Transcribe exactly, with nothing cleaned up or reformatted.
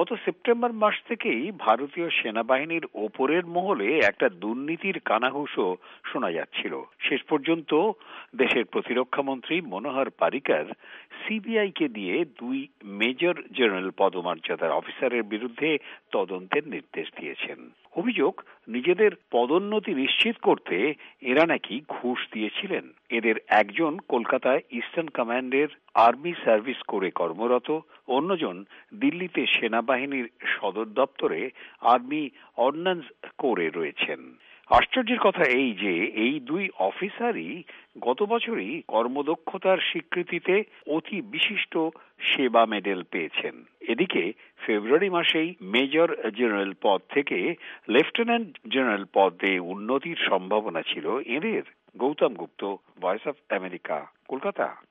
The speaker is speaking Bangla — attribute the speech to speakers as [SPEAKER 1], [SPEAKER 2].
[SPEAKER 1] গত সেপ্টেম্বর মাস থেকেই ভারতীয় সেনাবাহিনীর ওপরের মহলে একটা দুর্নীতির কানাঘুষো শোনা যাচ্ছিল। শেষ পর্যন্ত দেশের প্রতিরক্ষা মন্ত্রী মনোহর পারিকার সিবিআই কে দিয়ে দুই মেজর জেনারেল পদমর্যাদার অফিসারের বিরুদ্ধে তদন্তের নির্দেশ দিয়েছেন। অভিযোগ, নিজেদের পদোন্নতি নিশ্চিত করতে এরা নাকি ঘুষ দিয়েছিলেন। এদের একজন কলকাতায় ইস্টার্ন কমান্ডের আর্মি সার্ভিস কোরে কর্মরত, অন্যজন দিল্লিতে সেনাবাহিনীর সদর দপ্তরে আর্মি অর্ডিন্যান্স কোরে রয়েছেন। আশ্চর্যের কথা এই যে এই দুই অফিসারই গত বছরই কর্মদক্ষতার স্বীকৃতিতে অতি বিশিষ্ট সেবা মেডেল পেয়েছেন। এদিকে ফেব্রুয়ারি মাসেই মেজর জেনারেল পদ থেকে লেফটেন্যান্ট জেনারেল পদে উন্নতির সম্ভাবনা ছিল এদের। Gautam Gupta, voice of America, Kolkata.